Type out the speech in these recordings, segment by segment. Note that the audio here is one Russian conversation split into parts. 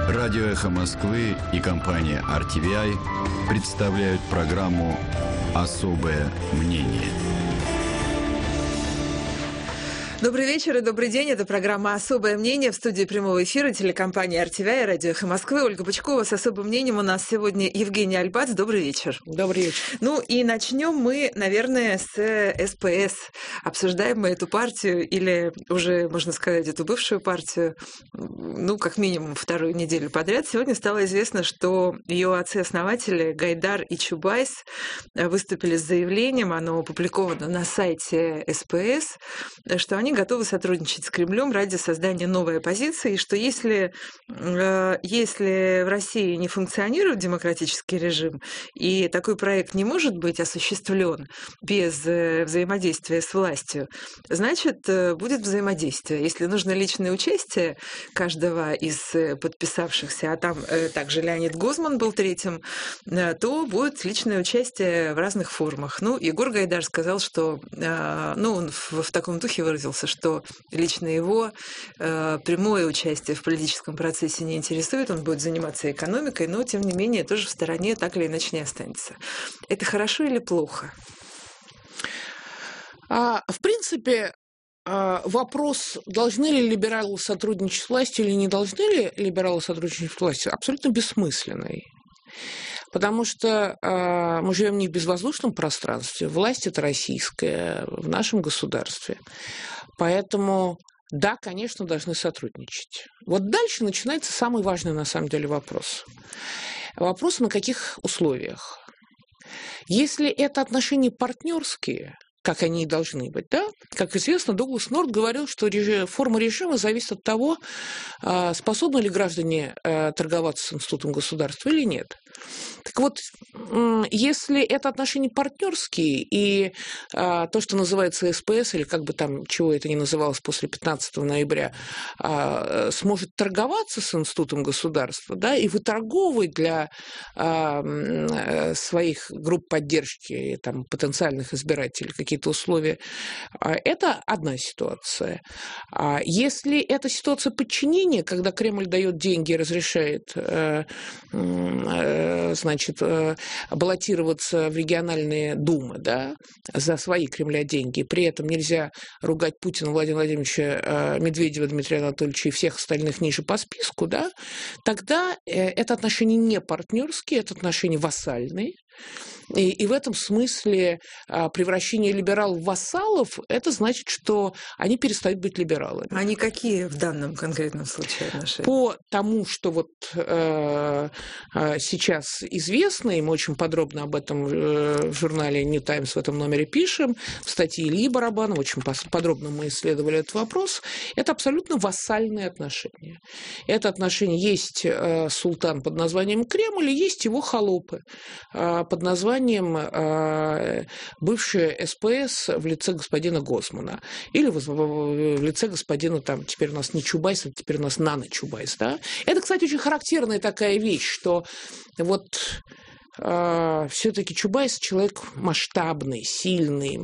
Радио «Эхо Москвы» и компания RTVI представляют программу «Особое мнение». Добрый вечер и добрый день. Это программа «Особое мнение» в студии прямого эфира телекомпании RTVI, радио «Эхо Москвы». Ольга Бычкова с особым мнением. У нас сегодня Евгений Альбац. Добрый вечер. Добрый вечер. Ну и начнем мы, наверное, с СПС. Обсуждаем мы эту партию или уже, можно сказать, эту бывшую партию, ну, как минимум вторую неделю подряд. Сегодня стало известно, что ее отцы-основатели Гайдар и Чубайс выступили с заявлением, оно опубликовано на сайте СПС, что они готовы сотрудничать с Кремлем ради создания новой оппозиции, и что если в России не функционирует демократический режим, и такой проект не может быть осуществлен без взаимодействия с властью, значит, будет взаимодействие. Если нужно личное участие каждого из подписавшихся, а там также Леонид Гозман был третьим, то будет личное участие в разных формах. Ну, Егор Гайдар сказал, что, он в таком духе выразился, что лично его прямое участие в политическом процессе не интересует, он будет заниматься экономикой, но, тем не менее, тоже в стороне так или иначе не останется. Это хорошо или плохо? В принципе, вопрос, должны ли либералы сотрудничать с властью или не должны ли либералы сотрудничать с властью, абсолютно бессмысленный. Потому что мы живем не в безвоздушном пространстве, власть – это российская в нашем государстве. Поэтому, да, конечно, должны сотрудничать. Вот дальше начинается самый важный на самом деле вопрос. Вопрос, на каких условиях. Если это отношения партнерские, как они и должны быть, да? Как известно, Дуглас Норт говорил, что форма режима зависит от того, способны ли граждане торговаться с институтом государства или нет. Так вот, если это отношения партнерские, и то, что называется СПС, или как бы там, чего это ни называлось после 15 ноября, сможет торговаться с институтом государства, да, и выторговывать для своих групп поддержки, там, потенциальных избирателей какие-то условия, это одна ситуация. Если это ситуация подчинения, когда Кремль дает деньги и разрешает, баллотироваться в региональные думы, да, за свои Кремля деньги, при этом нельзя ругать Путина, Владимира Владимировича, Медведева, Дмитрия Анатольевича и всех остальных ниже по списку, да, тогда это отношения не партнерские, это отношения вассальные. И в этом смысле превращение либералов в вассалов, это значит, что они перестают быть либералами. Они какие в данном конкретном случае отношения? По тому, что вот сейчас известно, и мы очень подробно об этом в журнале New Times в этом номере пишем, в статье Ильи Барабанова, очень подробно мы исследовали этот вопрос, это абсолютно вассальные отношения. Это отношения есть султан под названием Кремль, и есть его холопы под названием бывшая СПС в лице господина Гозмана. Или в лице господина, там, теперь у нас не Чубайс, а теперь у нас Нана Чубайс. Да? Это, кстати, очень характерная такая вещь, что вот все-таки Чубайс человек масштабный, сильный.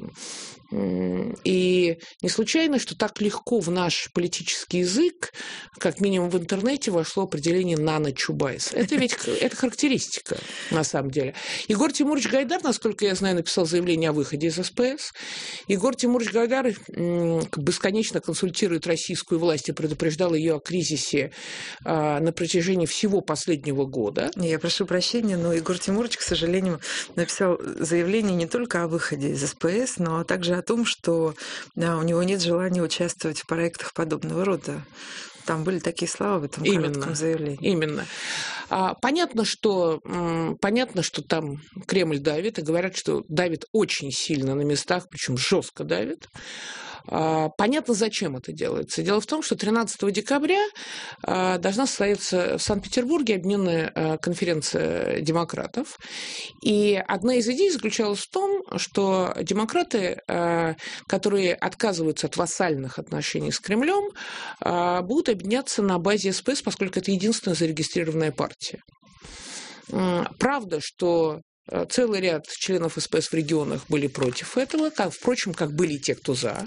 И не случайно, что так легко в наш политический язык, как минимум в интернете, вошло определение «Нана Чубайс». Это ведь это характеристика, на самом деле. Егор Тимурович Гайдар, насколько я знаю, написал заявление о выходе из СПС. Егор Тимурович Гайдар бесконечно консультирует российскую власть и предупреждал ее о кризисе на протяжении всего последнего года. Я прошу прощения, но Егор Тимурович, к сожалению, написал заявление не только о выходе из СПС, но также о том, что у него нет желания участвовать в проектах подобного рода. Там были такие слова в этом коротком заявлении. Именно. Понятно, что там Кремль давит, и говорят, что давит очень сильно на местах, причем жестко давит. Понятно, зачем это делается. Дело в том, что 13 декабря должна состояться в Санкт-Петербурге объединенная конференция демократов. И одна из идей заключалась в том, что демократы, которые отказываются от вассальных отношений с Кремлем, будут объединяться на базе СПС, поскольку это единственная зарегистрированная партия. Правда, что целый ряд членов СПС в регионах были против этого, впрочем, как были и те, кто за.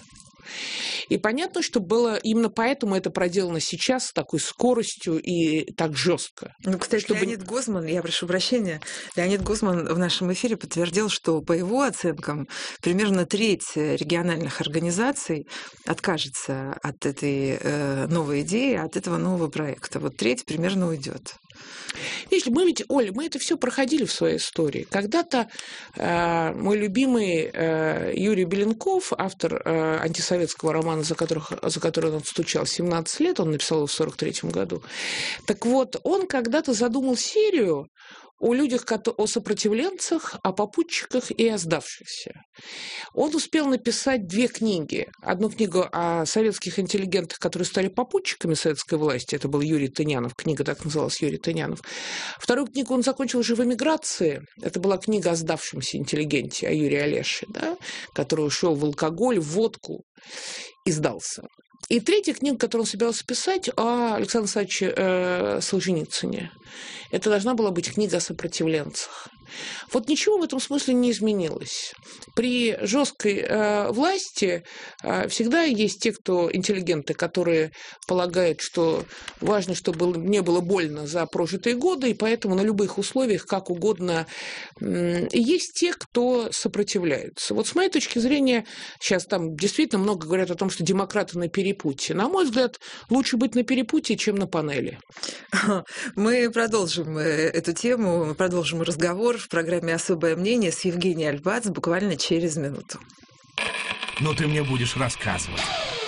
И понятно, что было именно поэтому это проделано сейчас с такой скоростью и так жестко. Ну, кстати, Леонид Гозман, я прошу прощения, Леонид Гозман в нашем эфире подтвердил, что по его оценкам примерно треть региональных организаций откажется от этой новой идеи, от этого нового проекта. Вот треть примерно уйдет. Видите, Оля, мы это все проходили в своей истории. Когда-то мой любимый Юрий Беленков, автор антисоветского романа, за который он отстучал 17 лет, он написал его в 1943 году. Так вот, он когда-то задумал серию о людях, о сопротивленцах, о попутчиках и о сдавшихся. Он успел написать 2 книги. Одну книгу о советских интеллигентах, которые стали попутчиками советской власти. Это был Юрий Тынянов. Книга так называлась, Юрий Тынянов. Вторую книгу он закончил уже в эмиграции. Это была книга о сдавшемся интеллигенте, о Юрии Олеше, да, который ушел в алкоголь, в водку и сдался. И третья книга, которую он собирался писать, о Александре Александровиче Солженицыне. Это должна была быть книга о сопротивленцах. Вот ничего в этом смысле не изменилось. При жесткой власти всегда есть те, кто интеллигенты, которые полагают, что важно, чтобы не было больно за прожитые годы, и поэтому на любых условиях, как угодно. И есть те, кто сопротивляются. Вот с моей точки зрения, сейчас там действительно много говорят о том, что демократы на перепутье. На мой взгляд, лучше быть на перепутье, чем на панели. Мы продолжим эту тему, мы продолжим разговор в программе «Особое мнение» с Евгенией Альбац буквально через минуту. Но ты мне будешь рассказывать.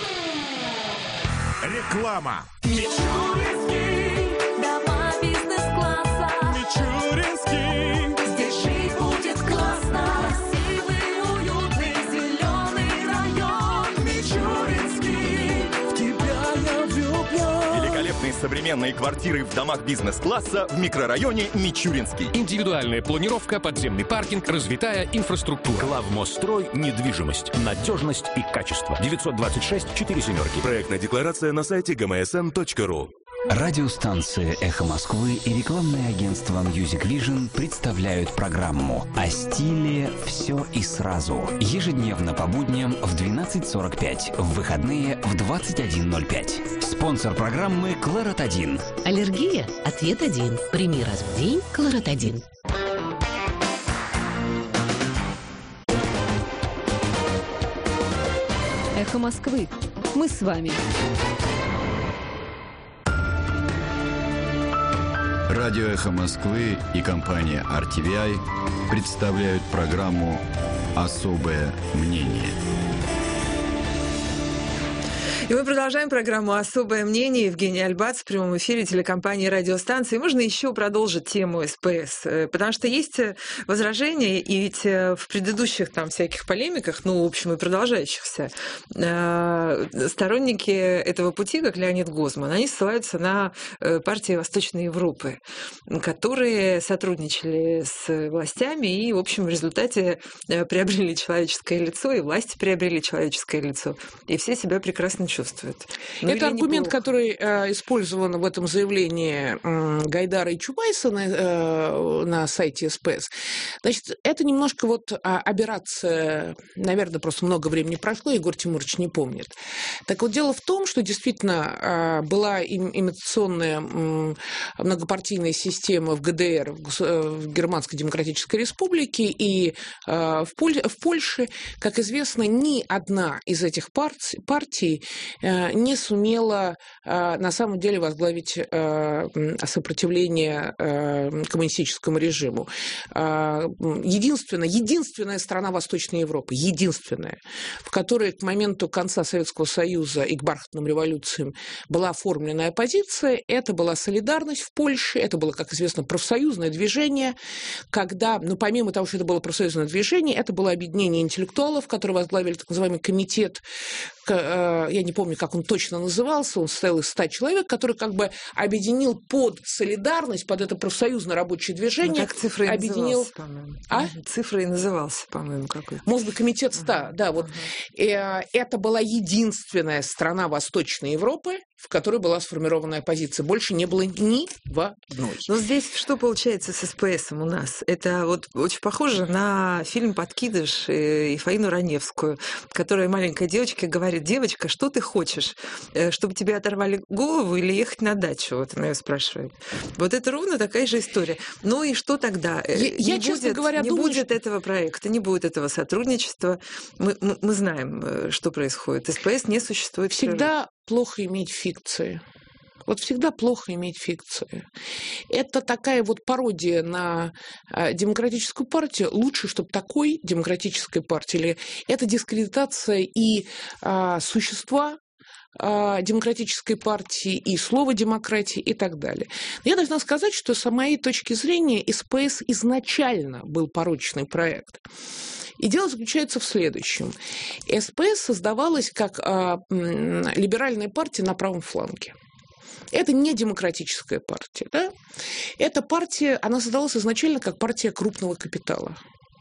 Реклама. Мичуринский, дома бизнес-класса. Мичуринский, здесь жить будет классно. Красивый, уютный, зеленый район. Мичуринский, в тебя я влюблен. Великолепные современные квартиры в домах бизнес-класса в микрорайоне Мичуринский. Индивидуальная планировка, подземный паркинг, развитая инфраструктура. Главмосстрой, недвижимость, надежность и качество. 926-47. Проектная декларация на сайте gmsn.ru. Радиостанция «Эхо Москвы» и рекламное агентство Music Vision представляют программу «О стиле все и сразу». Ежедневно по будням в 12:45, в выходные в 21:05. Спонсор программы «Кларат-1». Аллергия? Ответ один. Прими раз в день «Кларат-1». «Эхо Москвы». Мы с вами. Радио «Эхо Москвы» и компания RTVI представляют программу «Особое мнение». И мы продолжаем программу «Особое мнение». Евгений Альбац в прямом эфире телекомпании «Радиостанции». Можно еще продолжить тему СПС, потому что есть возражения, и ведь в предыдущих там всяких полемиках, ну, в общем, и продолжающихся, сторонники этого пути, как Леонид Гозман, они ссылаются на партии Восточной Европы, которые сотрудничали с властями и, в общем, в результате приобрели человеческое лицо, и власти приобрели человеческое лицо, и все себя прекрасно чувствуют. Это аргумент, который использован в этом заявлении Гайдара и Чубайса на сайте СПС. Значит, это немножко вот аберрация, наверное, просто много времени прошло, Егор Тимурович не помнит. Так вот, дело в том, что действительно была имитационная многопартийная система в ГДР, в Германской Демократической Республике, и в Польше, как известно, ни одна из этих партий не сумела на самом деле возглавить сопротивление коммунистическому режиму. Единственная страна Восточной Европы, единственная, в которой к моменту конца Советского Союза и к бархатным революциям была оформлена оппозиция, это была солидарность в Польше, это было, как известно, профсоюзное движение, когда, ну, помимо того, что это было профсоюзное движение, это было объединение интеллектуалов, которые возглавили так называемый комитет, я не помню, как он точно назывался, он состоял из 100 человек, который как бы объединил под солидарность, под это профсоюзное рабочее движение. Ну, так цифрой объединил... назывался, по-моему. А? Цифрой назывался, по-моему, какой-то. Может быть, комитет 100, да, вот. Это была единственная страна Восточной Европы, в которой была сформирована оппозиция. Больше не было ни в одной. Но здесь что получается с СПСом у нас? Это вот очень похоже на фильм «Подкидыш» и Фаину Раневскую, которая маленькой девочке говорит: девочка, что ты хочешь? Чтобы тебе оторвали голову или ехать на дачу? Вот она ее спрашивает. Вот это ровно такая же история. Ну и что тогда? Честно говоря, не будет этого проекта, не будет этого сотрудничества. Мы знаем, что происходит. СПС не существует. Всегда плохо иметь фикции. Вот всегда плохо иметь фикции. Это такая вот пародия на демократическую партию. Лучше, чтобы такой демократической партии, или это дискредитация и существа демократической партии, и слова демократии, и так далее. Но я должна сказать, что с моей точки зрения СПС изначально был порочный проект. И дело заключается в следующем. СПС создавалась как либеральная партия на правом фланге. Это не демократическая партия. Да? Эта партия, она создавалась изначально как партия крупного капитала.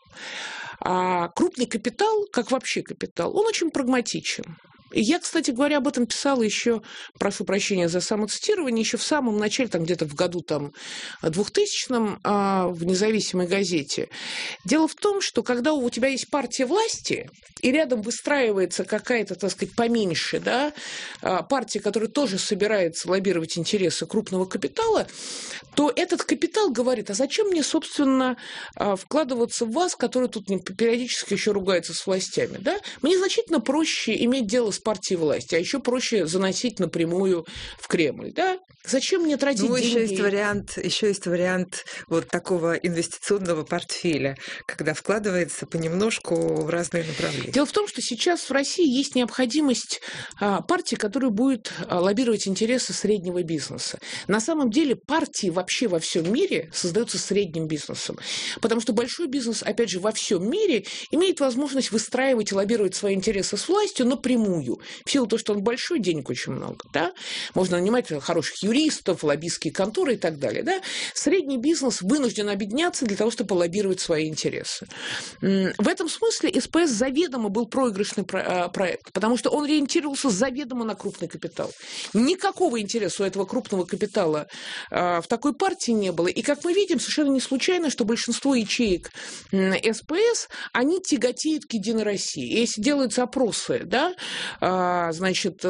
А крупный капитал, как вообще капитал, он очень прагматичен. И я, кстати говоря, об этом писала еще, прошу прощения за самоцитирование, еще в самом начале, там где-то в году 2000-м в «Независимой газете». Дело в том, что когда у тебя есть партия власти, и рядом выстраивается какая-то, так сказать, поменьше, да, партия, которая тоже собирается лоббировать интересы крупного капитала, то этот капитал говорит: а зачем мне, собственно, вкладываться в вас, который тут периодически еще ругается с властями, да? Мне значительно проще иметь дело с партией власти, а еще проще заносить напрямую в Кремль, да? Зачем мне тратить деньги? Еще есть вариант вот такого инвестиционного портфеля, когда вкладывается понемножку в разные направления. Дело в том, что сейчас в России есть необходимость партии, которая будет лоббировать интересы среднего бизнеса. На самом деле партии вообще во всем мире создаются средним бизнесом, потому что большой бизнес, опять же, во всем мире имеет возможность выстраивать и лоббировать свои интересы с властью напрямую. В силу того, что он большой, денег очень много. Да? Можно нанимать хороших юристов, лоббистские конторы и так далее. Да? Средний бизнес вынужден объединяться для того, чтобы лоббировать свои интересы. В этом смысле СПС заведомо был проигрышный проект, потому что он ориентировался заведомо на крупный капитал. Никакого интереса у этого крупного капитала в такой партии не было. И, как мы видим, совершенно не случайно, что большинство ячеек СПС, они тяготеют к «Единой России». И если делаются опросы, да, значит,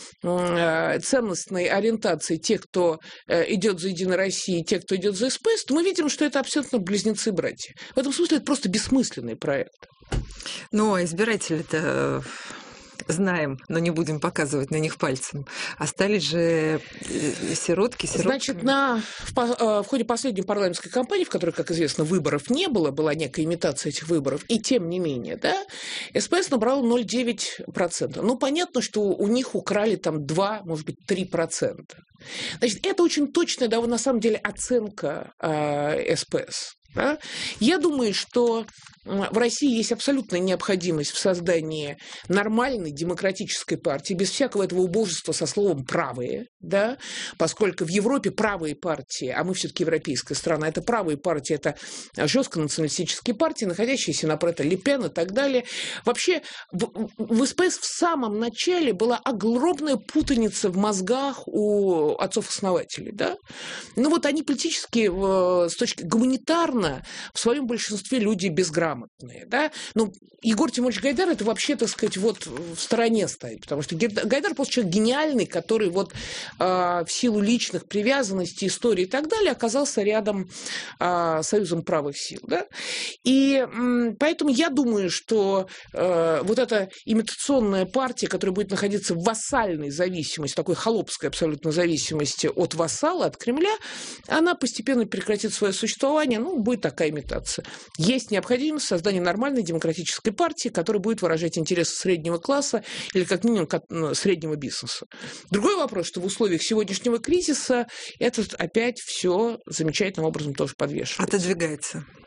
ценностной ориентации тех, кто идет за «Единой Россией», тех, кто идет за СПС, то мы видим, что это абсолютно близнецы-братья. В этом смысле это просто бессмысленный проект. Но избиратели-то, знаем, но не будем показывать на них пальцем, остались же сиротки. Значит, в ходе последней парламентской кампании, в которой, как известно, выборов не было, была некая имитация этих выборов, и тем не менее, да, СПС набрал 0,9%. Ну, понятно, что у них украли там 2, может быть, 3%. Значит, это очень точная, да, на самом деле, оценка СПС. Да? Я думаю, что в России есть абсолютная необходимость в создании нормальной демократической партии, без всякого этого убожества со словом «правые», да? Поскольку в Европе правые партии, а мы все-таки европейская страна, это правые партии, это жестко националистические партии, находящиеся напротив Ле Пен и так далее. Вообще в СПС в самом начале была огромная путаница в мозгах у отцов-основателей. Да? Ну вот они политически, с точки гуманитарно, в своем большинстве люди безграмотные. Да? Ну, Егор Тимурович Гайдар, это вообще, так сказать, вот в стороне стоит, потому что Гайдар просто человек гениальный, который вот в силу личных привязанностей, истории и так далее оказался рядом с Союзом правых сил. Да? И поэтому я думаю, что вот эта имитационная партия, которая будет находиться в вассальной зависимости, такой холопской абсолютно зависимости от вассала, от Кремля, она постепенно прекратит свое существование, ну, будет такая имитация. Есть необходимость создания нормальной демократической партии, которая будет выражать интересы среднего класса или, как минимум, среднего бизнеса. Другой вопрос, что в условиях сегодняшнего кризиса это опять все замечательным образом тоже подвешивается. Отодвигается.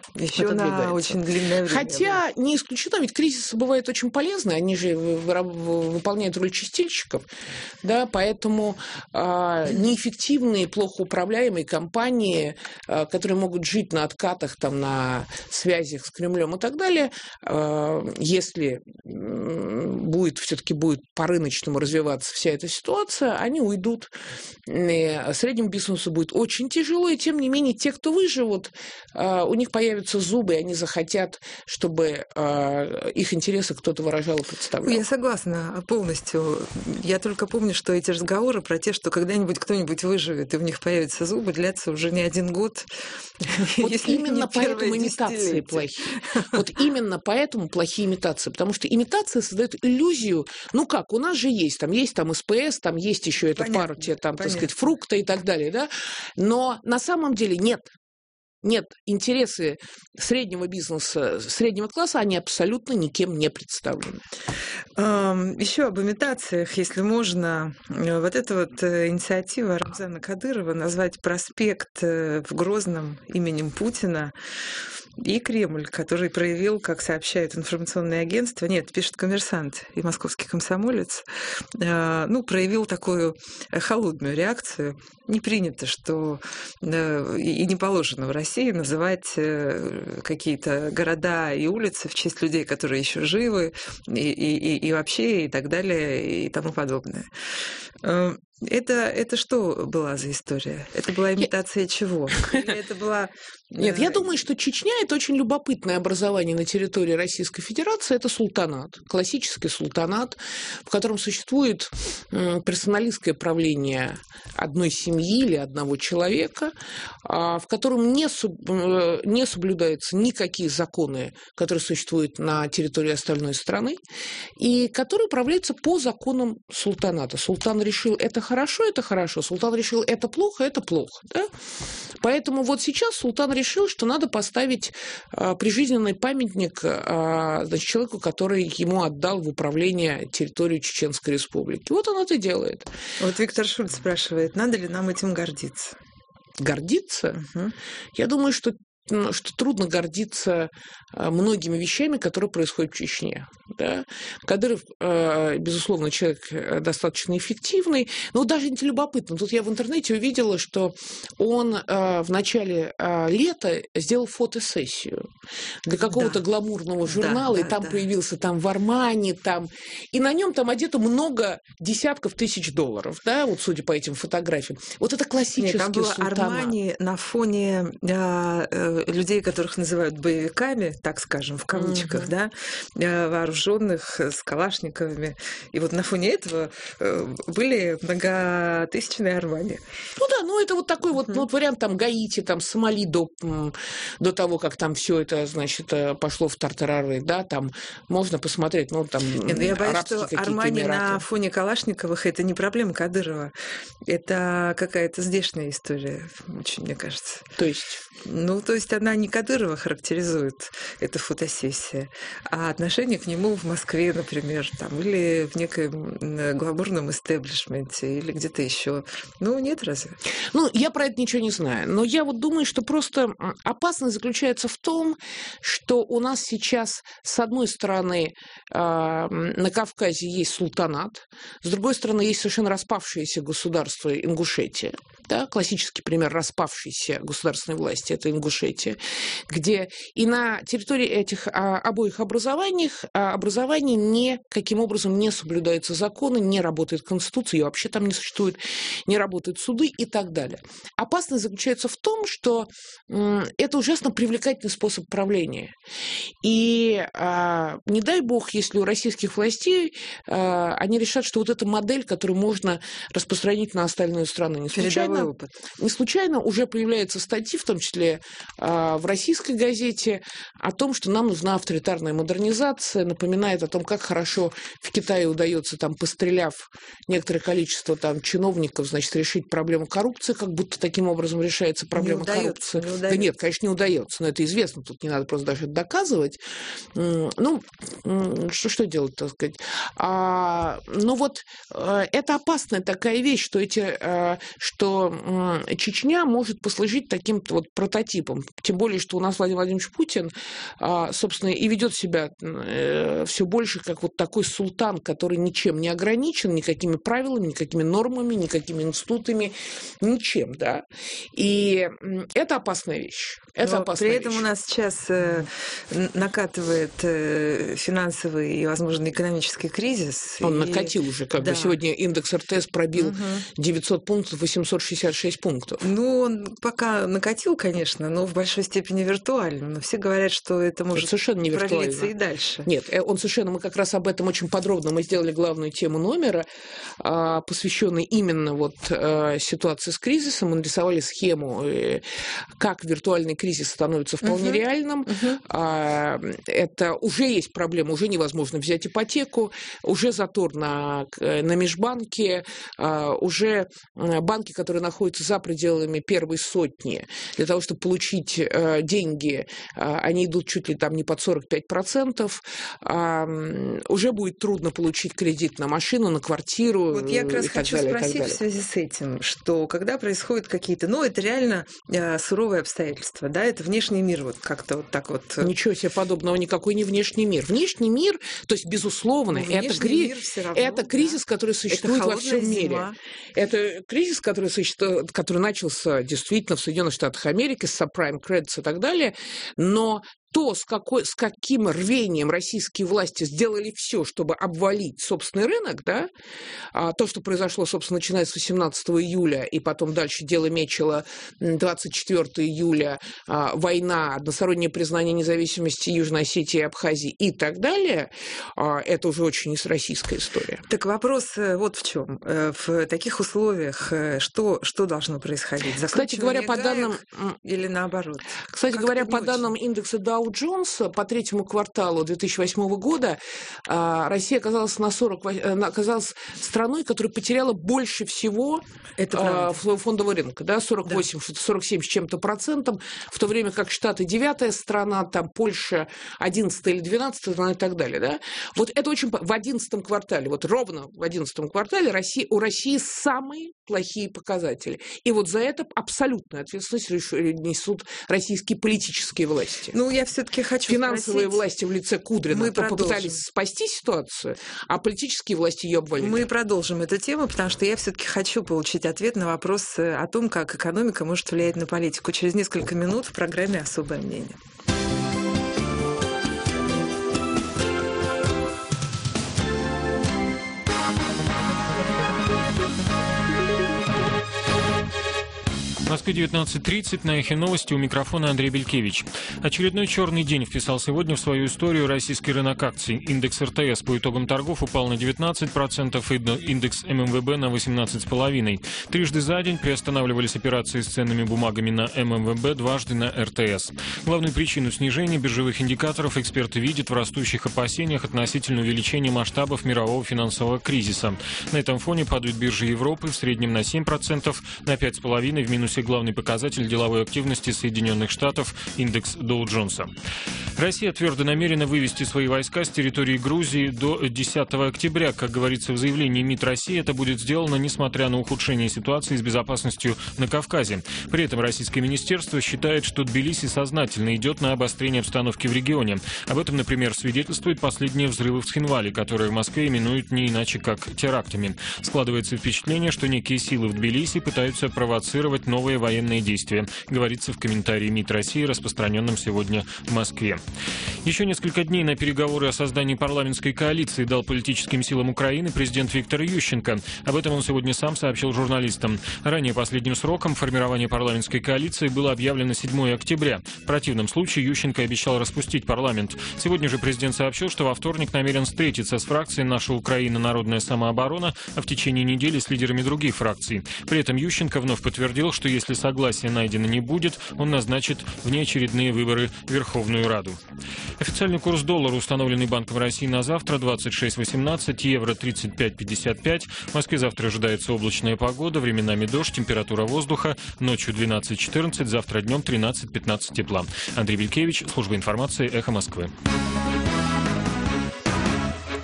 еще на очень длинное время. Хотя не исключено, ведь кризисы бывают очень полезны, они же выполняют роль чистильщиков, да, поэтому неэффективные, плохо управляемые компании, которые могут жить на откатах, там, на связях с Кремлем и так далее, если все-таки будет по-рыночному развиваться вся эта ситуация, они уйдут. Среднему бизнесу будет очень тяжело, и тем не менее те, кто выживут, у них появятся зубы, и они захотят, чтобы их интересы кто-то выражал и представлял. Я согласна полностью. Я только помню, что эти разговоры про те, что когда-нибудь кто-нибудь выживет, и у них появятся зубы, длятся уже не один год. Вот именно поэтому имитации плохие. Вот именно поэтому плохие имитации. Потому что имитация создает иллюзию, ну как, у нас же есть там СПС, там есть еще эта партия, там, так сказать, фрукта и так далее, да? Но на самом деле нет. Нет, интересы среднего бизнеса, среднего класса, они абсолютно никем не представлены. Еще об имитациях, если можно. Вот эта вот инициатива Рамзана Кадырова назвать проспект в Грозном именем Путина и Кремль, который проявил, как сообщает информационное агентство, нет, пишет «Коммерсант» и «Московский комсомолец», проявил такую холодную реакцию. Не принято, что и не положено в России называть какие-то города и улицы в честь людей, которые еще живы, и вообще, и так далее, и тому подобное. Это что была за история? Это была имитация чего? Или это была... Нет, я думаю, что Чечня – это очень любопытное образование на территории Российской Федерации. Это султанат, классический султанат, в котором существует персоналистское правление одной семьи или одного человека, в котором не соблюдаются никакие законы, которые существуют на территории остальной страны, и который управляется по законам султаната. Султан решил, это хорошо, султан решил, это плохо. Да? Поэтому вот сейчас султан решил, что надо поставить прижизненный памятник человеку, который ему отдал в управление территорию Чеченской Республики. Вот он это делает. Вот Виктор Шульц спрашивает, надо ли нам этим гордиться? Гордиться? Угу. Я думаю, что трудно гордиться многими вещами, которые происходят в Чечне. Да? Кадыров, безусловно, человек достаточно эффективный, но даже это любопытно. Тут я в интернете увидела, что он в начале лета сделал фотосессию для какого-то гламурного журнала, и там появился там в Армани, и на нем там одето много десятков тысяч долларов, да, вот судя по этим фотографиям. Вот это классический там было султанат. Армани на фоне людей, которых называют боевиками, так скажем, в кавычках, да, вооруженных с калашниковыми. И вот на фоне этого были многотысячные Армани. Это вот такой вот вариант там Гаити, там Сомали до того, как там все это, значит, пошло в тартарары, да, там можно посмотреть, я боюсь, что Армани на фоне Калашниковых это не проблема Кадырова, это какая-то здешняя история, очень, мне кажется. То есть? То есть она не Кадырова характеризует, эта фотосессия, а отношение к нему в Москве, например, или в некоем гламурном истеблишменте, или где-то еще. Нет разве? Я про это ничего не знаю. Но я вот думаю, что просто опасность заключается в том, что у нас сейчас, с одной стороны, на Кавказе есть султанат, с другой стороны, есть совершенно распавшееся государство Ингушетия. Да, классический пример распавшейся государственной власти – это Ингушетия, где и на территории этих обоих образований никаким образом не соблюдаются законы, не работает Конституция, ее вообще там не существует, не работают суды и так далее. Опасность заключается в том, что это ужасно привлекательный способ правления. И не дай бог, если у российских властей они решат, что вот эта модель, которую можно распространить на остальную страну, не случайно уже появляются статьи, в том числе в российской газете, о том, что нам нужна авторитарная модернизация, напоминает о том, как хорошо в Китае удается, постреляв некоторое количество чиновников, значит, решить проблему коррупции, как будто таким образом решается проблема коррупции. Да нет, конечно, не удается, но это известно, тут не надо просто даже это доказывать. Что делать, так сказать? Это опасная такая вещь, что что Чечня может послужить таким вот прототипом. Тем более, что у нас Владимир Владимирович Путин, собственно, и ведет себя все больше как вот такой султан, который ничем не ограничен, никакими правилами, никакими нормами, никакими институтами, ничем, да. И это опасная вещь. Это опасная при вещь. этом у нас сейчас накатывает финансовый и, возможно, экономический кризис. Он накатил уже, как бы сегодня индекс РТС пробил 900 пунктов, 866 пунктов. Ну, он пока накатил, конечно, но в большой степени виртуально. Но все говорят, что это может совершенно не продлиться и дальше. Нет, он совершенно, мы как раз об этом очень подробно, мы сделали главную тему номера, посвященную именно вот ситуации с кризисом. Мы нарисовали схему, как виртуальный кризис становится вполне реальным. Это уже есть проблема, уже невозможно взять ипотеку, уже затор на межбанке, уже банки, которые находятся за пределами первой сотни, для того, чтобы получить деньги, они идут чуть ли там не под 45%. Уже будет трудно получить кредит на машину, на квартиру. Вот я как раз хочу спросить в связи с этим, что когда происходят какие-то, это реально суровые обстоятельства, да, это внешний мир вот как-то вот так вот. Ничего себе подобного, никакой не внешний мир. Внешний мир, то есть, безусловно, это кризис, который существует во всем мире. Это кризис, который начался действительно в Соединенных Штатах Америки с subprime credits и так далее, но то, с каким рвением российские власти сделали все, чтобы обвалить собственный рынок, да, то, что произошло, собственно, начиная с 18 июля, и потом дальше дело Мечела, 24 июля, война, одностороннее признание независимости Южной Осетии и Абхазии и так далее, это уже очень российская история. Так вопрос вот в чем. В таких условиях что должно происходить? Кстати говоря, по данным... Или наоборот? Кстати говоря, по данным индекса Dow Jones по третьему кварталу 2008 года Россия оказалась страной, которая потеряла больше всего фондового рынка, да, 47 с чем-то процентом, в то время как Штаты 9-я страна, там Польша 11 или 12 страна и так далее. Да? Вот это очень... В 11 квартале, вот ровно в 11 квартале у России самые плохие показатели. И вот за это абсолютную ответственность несут российские политические власти. Я все-таки хочу финансовые спросить... власти в лице Кудрина попытались спасти ситуацию, а политические власти ее обвалили. Мы продолжим эту тему, потому что я все-таки хочу получить ответ на вопрос о том, как экономика может влиять на политику. Через несколько минут в программе «Особое мнение». В Москве 19:30, на Эхе Новости, у микрофона Андрей Белькевич. Очередной черный день вписал сегодня в свою историю российский рынок акций. Индекс РТС по итогам торгов упал на 19%, индекс ММВБ на 18,5%. Трижды за день приостанавливались операции с ценными бумагами на ММВБ, дважды на РТС. Главную причину снижения биржевых индикаторов эксперты видят в растущих опасениях относительно увеличения масштабов мирового финансового кризиса. На этом фоне падают биржи Европы в среднем на 7%, на 5,5% в минусе главный показатель деловой активности Соединенных Штатов – индекс Доу Джонса. Россия твердо намерена вывести свои войска с территории Грузии до 10 октября. Как говорится в заявлении МИД России, это будет сделано, несмотря на ухудшение ситуации с безопасностью на Кавказе. При этом российское министерство считает, что Тбилиси сознательно идет на обострение обстановки в регионе. Об этом, например, свидетельствуют последние взрывы в Цхинвале, которые в Москве именуют не иначе как терактами. Складывается впечатление, что некие силы в Тбилиси пытаются провоцировать новые военные действия, говорится в комментарии МИД России, распространенном сегодня в Москве. Еще несколько дней на переговоры о создании парламентской коалиции дал политическим силам Украины президент Виктор Ющенко. Об этом он сегодня сам сообщил журналистам. Ранее последним сроком формирования парламентской коалиции было объявлено 7 октября. В противном случае Ющенко обещал распустить парламент. Сегодня же президент сообщил, что во вторник намерен встретиться с фракцией «Наша Украина. Народная самооборона», а в течение недели с лидерами других фракций. При этом Ющенко вновь подтвердил, что если согласия найдено не будет, он назначит внеочередные выборы в Верховную Раду. Официальный курс доллара, установленный Банком России на завтра, 26.18, евро 35.55. В Москве завтра ожидается облачная погода, временами дождь, температура воздуха ночью 12-14, завтра днем 13-15 тепла. Андрей Белькевич, служба информации «Эхо Москвы».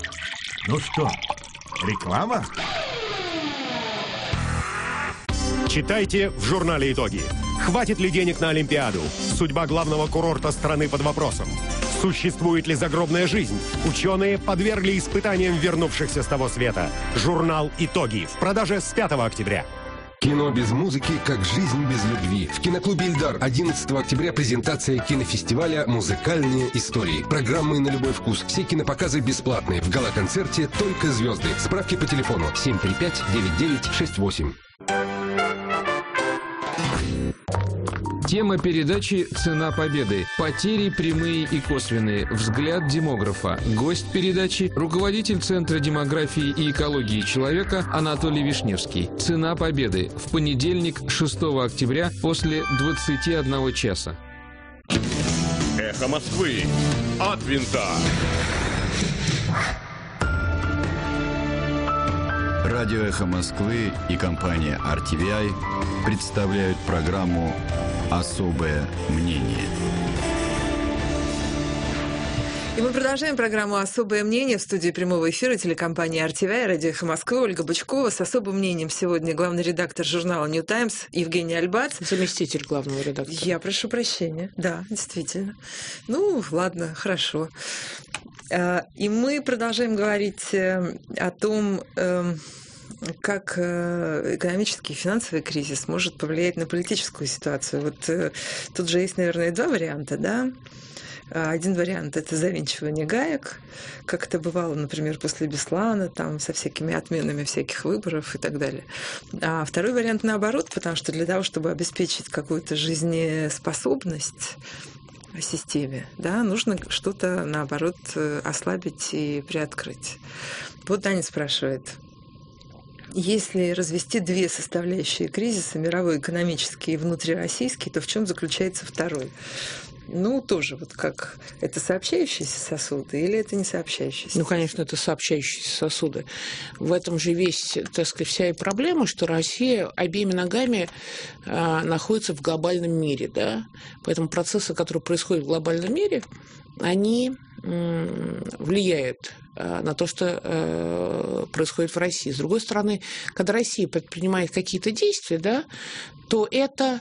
Ну что, реклама? Читайте в журнале «Итоги». Хватит ли денег на Олимпиаду? Судьба главного курорта страны под вопросом. Существует ли загробная жизнь? Ученые подвергли испытаниям вернувшихся с того света. Журнал «Итоги» в продаже с 5 октября. Кино без музыки, как жизнь без любви. В киноклубе «Ильдар» 11 октября презентация кинофестиваля «Музыкальные истории». Программы на любой вкус. Все кинопоказы бесплатные. В гала-концерте только звезды. Справки по телефону 735-9968. Тема передачи «Цена победы». Потери прямые и косвенные. Взгляд демографа. Гость передачи – руководитель Центра демографии и экологии человека Анатолий Вишневский. «Цена победы». В понедельник, 6 октября, после 21 часа. Эхо Москвы. От винта. Радио «Эхо Москвы» и компания RTVI представляют программу «Особое мнение». И мы продолжаем программу «Особое мнение» в студии прямого эфира телекомпании RTVI, радио «Эхо Москвы», Ольга Бычкова. С особым мнением сегодня главный редактор журнала «Нью Таймс» Евгений Альбац. Заместитель главного редактора. Я прошу прощения. Да, действительно. Ну, ладно, хорошо. И мы продолжаем говорить о том, как экономический и финансовый кризис может повлиять на политическую ситуацию. Вот тут же есть, наверное, два варианта, да? Один вариант – это завинчивание гаек, как это бывало, например, после Беслана, там, со всякими отменами всяких выборов и так далее. А второй вариант наоборот, потому что для того, чтобы обеспечить какую-то жизнеспособность системе, да, нужно что-то, наоборот, ослабить и приоткрыть. Вот Таня спрашивает, если развести две составляющие кризиса, мировой экономический и внутрироссийский, то в чем заключается второй? Ну, тоже вот как это сообщающиеся сосуды или это не сообщающиеся? Ну, конечно, это сообщающиеся сосуды. В этом же весь, так сказать, вся и проблема, что Россия обеими ногами находится в глобальном мире, да? Поэтому процессы, которые происходят в глобальном мире, они влияют на то, что происходит в России. С другой стороны, когда Россия предпринимает какие-то действия, да, то это...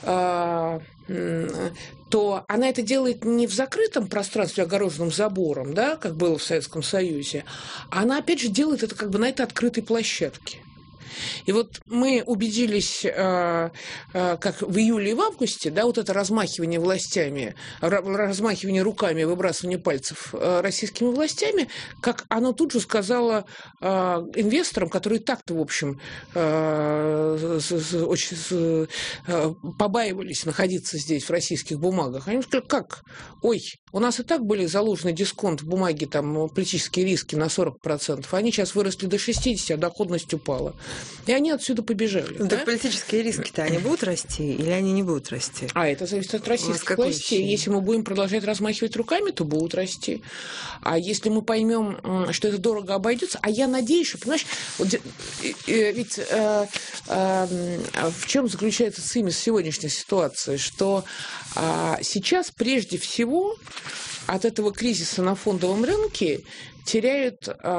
то она это делает не в закрытом пространстве, огороженном забором, да, как было в Советском Союзе, а она, опять же, делает это как бы на этой открытой площадке. И вот мы убедились, как в июле и в августе, да, вот это размахивание властями, размахивание руками, выбрасывание пальцев российскими властями, как оно тут же сказало инвесторам, которые так-то, в общем, очень побаивались находиться здесь в российских бумагах. Они сказали, как? Ой, у нас и так были заложены дисконт в бумаге, там, политические риски на 40%, они сейчас выросли до 60%, а доходность упала. И они отсюда побежали. Ну, да? Так политические риски-то они будут расти или они не будут расти? А это зависит от российских властей. Если мы будем продолжать размахивать руками, то будут расти. А если мы поймем, что это дорого обойдется, а я надеюсь, что, понимаешь, вот, ведь в чем заключается цимис сегодняшней ситуации, что сейчас прежде всего от этого кризиса на фондовом рынке теряют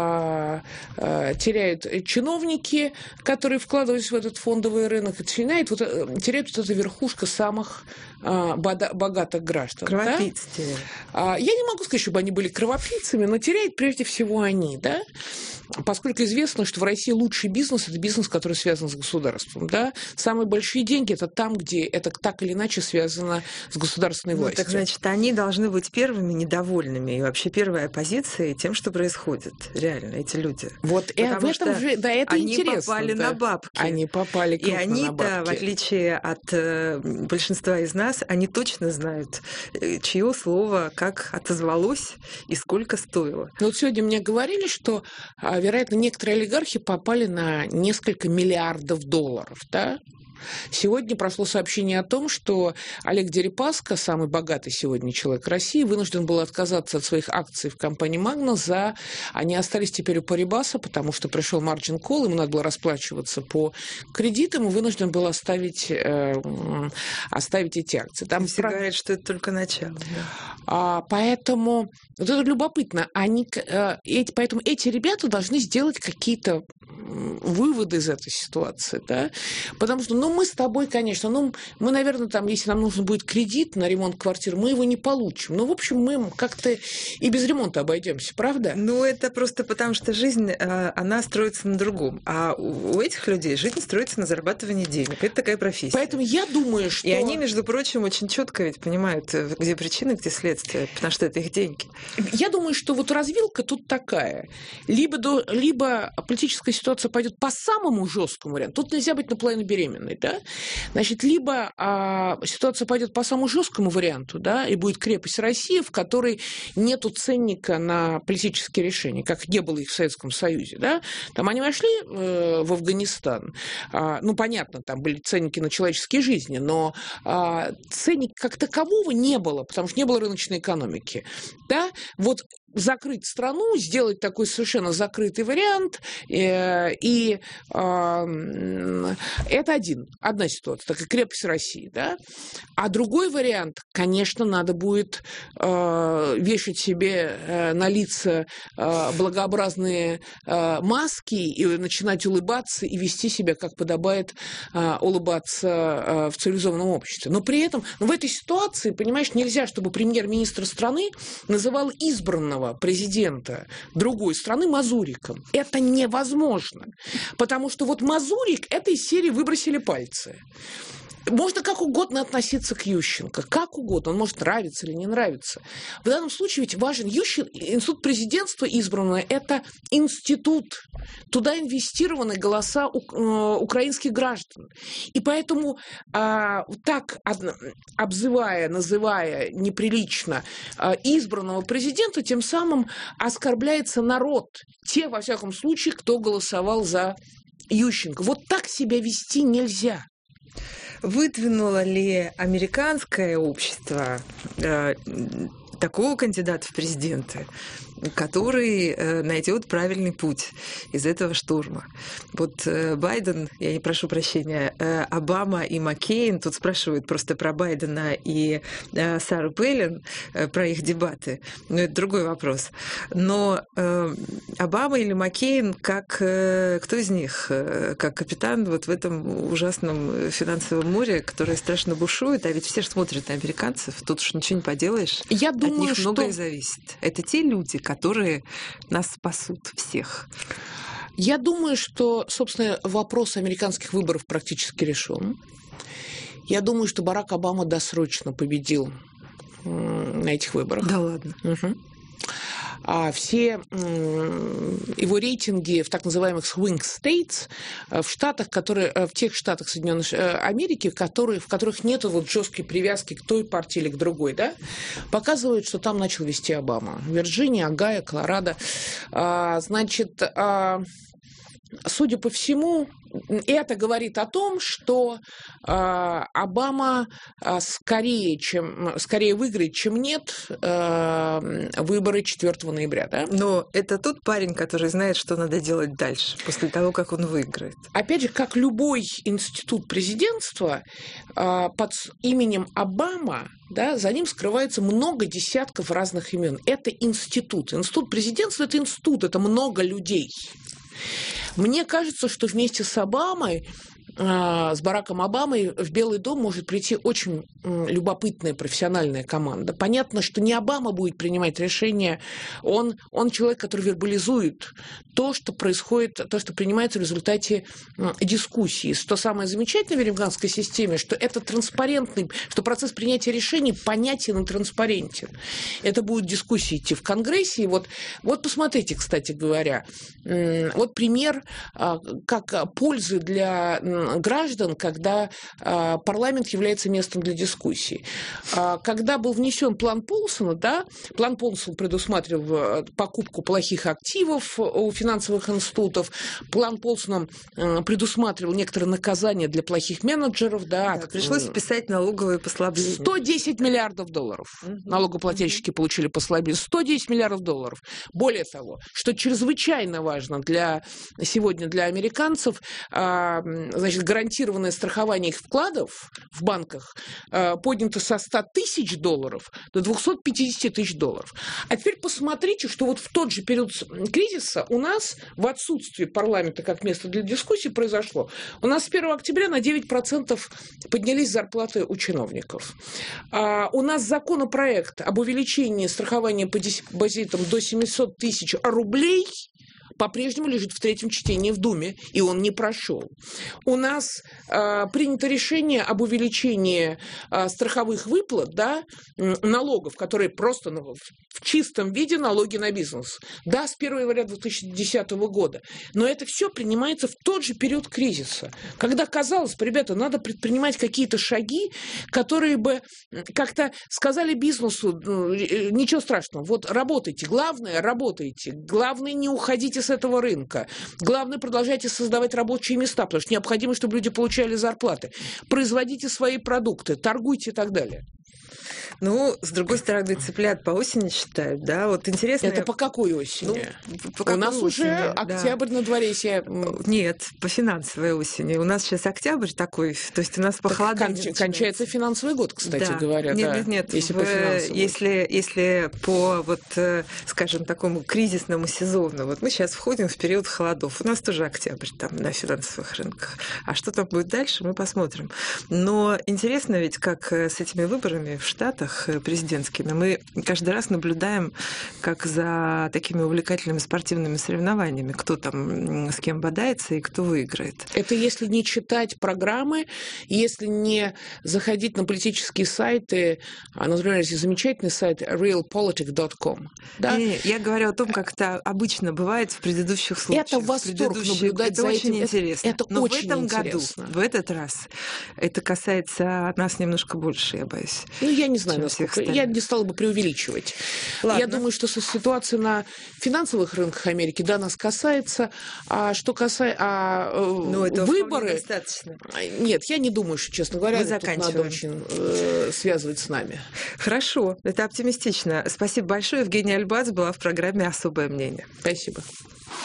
чиновники, которые вкладывались в этот фондовый рынок, и теряют вот эта верхушка самых богатых граждан. Кровопийцы теряют. Я не могу сказать, чтобы они были кровопийцами, но теряют прежде всего они, да? Поскольку известно, что в России лучший бизнес – это бизнес, который связан с государством. Да? Самые большие деньги – это там, где это так или иначе связано с государственной властью. Так значит, они должны быть первыми недовольными и вообще первой оппозицией тем, что происходит. Реально, эти люди. Вот и в этом же, да, это они интересно. Они попали на бабки. Они попали крупно на бабки. И они-то, в отличие от большинства из нас, они точно знают, чье слово как отозвалось и сколько стоило. Ну, вот сегодня мне говорили, что вероятно, некоторые олигархи попали на несколько миллиардов долларов, да? Сегодня прошло сообщение о том, что Олег Дерипаска, самый богатый сегодня человек России, вынужден был отказаться от своих акций в компании «Магна» Они остались теперь у Парибаса, потому что пришел марджин колл, ему надо было расплачиваться по кредитам, и вынужден был оставить эти акции. Там все говорят, что это только начало. Да. Поэтому вот это любопытно. Поэтому эти ребята должны сделать какие-то выводы из этой ситуации, да, потому что, мы с тобой, конечно, мы, наверное, там, если нам нужен будет кредит на ремонт квартиры, мы его не получим. В общем, мы как-то и без ремонта обойдемся, правда? Это просто потому, что жизнь, она строится на другом, а у этих людей жизнь строится на зарабатывании денег. Это такая профессия. Поэтому я думаю, что... И они, между прочим, очень четко ведь понимают, где причины, где следствие, потому что это их деньги. Я думаю, что развилка тут такая. Либо политическая ситуация пойдет по самому жесткому варианту. Тут нельзя быть наполовину беременной, да? Значит, либо ситуация пойдет по самому жесткому варианту, да, и будет крепость России, в которой нету ценника на политические решения, как не было их в Советском Союзе, да? Там они вошли в Афганистан. Понятно, там были ценники на человеческие жизни, но ценника как такового не было, потому что не было рыночной экономики, да? Закрыть страну, сделать такой совершенно закрытый вариант, и это одна ситуация, такая крепость России, да? А другой вариант, конечно, надо будет вешать себе на лица благообразные маски и начинать улыбаться и вести себя, как подобает улыбаться в цивилизованном обществе. Но при этом в этой ситуации, понимаешь, нельзя, чтобы премьер-министр страны называл избранного президента другой страны мазуриком. Это невозможно. Потому что мазурик этой серии выбросили пальцы. Можно как угодно относиться к Ющенко, как угодно, он может нравиться или не нравиться. В данном случае ведь важен институт президентства избранного – это институт. Туда инвестированы голоса украинских граждан. И поэтому так называя неприлично избранного президента, тем самым оскорбляется народ. Те, во всяком случае, кто голосовал за Ющенко. Так себя вести нельзя. Выдвинуло ли американское общество такого кандидата в президенты, который найдет правильный путь из этого штурма? Байден, я не прошу прощения, Обама и Маккейн, тут спрашивают просто про Байдена и Сару Пэлин, про их дебаты, но это другой вопрос. Но Обама или Маккейн, кто из них, как капитан в этом ужасном финансовом море, которое страшно бушует, а ведь все же смотрят на американцев, тут уж ничего не поделаешь, я думаю, от них многое зависит. Это те люди, которые нас спасут всех. Я думаю, что, собственно, вопрос американских выборов практически решен. Я думаю, что Барак Обама досрочно победил на этих выборах. Да ладно. Угу. А все его рейтинги в так называемых swing states, в тех штатах Соединенных Америки, в которых нет жесткой привязки к той партии или к другой, да, показывают, что там начал вести Обама. Вирджиния, Огайо, Колорадо. Судя по всему, это говорит о том, что Обама скорее выиграет, чем нет выборы 4 ноября. Да? Но это тот парень, который знает, что надо делать дальше, после того, как он выиграет. Опять же, как любой институт президентства, под именем Обама, да, за ним скрывается много десятков разных имен. Это институт. Институт президентства – это институт, это много людей. Мне кажется, что вместе с Обамой, с Бараком Обамой в Белый дом может прийти очень любопытная профессиональная команда. Понятно, что не Обама будет принимать решения, он человек, который вербализует то, что происходит, то, что принимается в результате дискуссии. То самое замечательное в американской системе, что это транспарентный, что процесс принятия решений понятен и транспарентен. Это будут дискуссии идти в Конгрессе. Вот посмотрите, кстати говоря, пример как пользы для граждан, когда парламент является местом для дискуссий. Когда был внесен план Полсона, да, план Полсона предусматривал покупку плохих активов у финансовых институтов, план Полсона предусматривал некоторые наказания для плохих менеджеров. Да, пришлось вписать налоговые послабления. 110 миллиардов долларов. Налогоплательщики получили послабление. 110 миллиардов долларов. Более того, что чрезвычайно важно сегодня для американцев, значит, Значит, гарантированное страхование их вкладов в банках поднято со $100 тысяч до $250 тысяч. А теперь посмотрите, что вот в тот же период кризиса у нас в отсутствии парламента как места для дискуссий произошло. У нас с 1 октября на 9% поднялись зарплаты у чиновников. У нас законопроект об увеличении страхования по депозитам до 700 тысяч рублей по-прежнему лежит в третьем чтении в Думе, и он не прошел. У нас принято решение об увеличении страховых выплат, да, налогов, которые просто в чистом виде налоги на бизнес. Да, с 1 января 2010 года. Но это все принимается в тот же период кризиса, когда казалось, ребята, надо предпринимать какие-то шаги, которые бы как-то сказали бизнесу, ничего страшного, вот работайте, главное, работайте, главное, не уходите с этого рынка. Главное, продолжайте создавать рабочие места, потому что необходимо, чтобы люди получали зарплаты. Производите свои продукты, торгуйте и так далее. Ну, с другой стороны, цыплят по осени считают, да? Вот интересно... Это по какой осени? У нас уже октябрь на дворе. Нет, по финансовой осени. У нас сейчас октябрь такой, то есть у нас похолодание. Кончается финансовый год, кстати говоря. Нет, если по, вот, скажем, такому кризисному сезону, вот мы сейчас входим в период холодов. У нас тоже октябрь там на финансовых рынках. А что там будет дальше, мы посмотрим. Но интересно ведь, как с этими выборами в Штатах президентскими, мы каждый раз наблюдаем, как за такими увлекательными спортивными соревнованиями, кто там с кем бодается и кто выиграет. Это если не читать программы, если не заходить на политические сайты, например, есть замечательный сайт realpolitik.com. Да? Я говорю о том, как это обычно бывает в предыдущих случаях. Это восторг наблюдать за этим. Это очень интересно. Но очень в этом интересно. году, в этот раз, это касается нас немножко больше, я боюсь. Ну, я не знаю, насколько. Я не стала бы преувеличивать. Ладно. Я думаю, что ситуация на финансовых рынках Америки, да, нас касается. А что касается выборы... достаточно. Нет, я не думаю, что, честно говоря, Мы тут заканчиваем. надо очень связывать с нами. Хорошо, это оптимистично. Спасибо большое. Евгения Альбац была в программе «Особое мнение». Спасибо.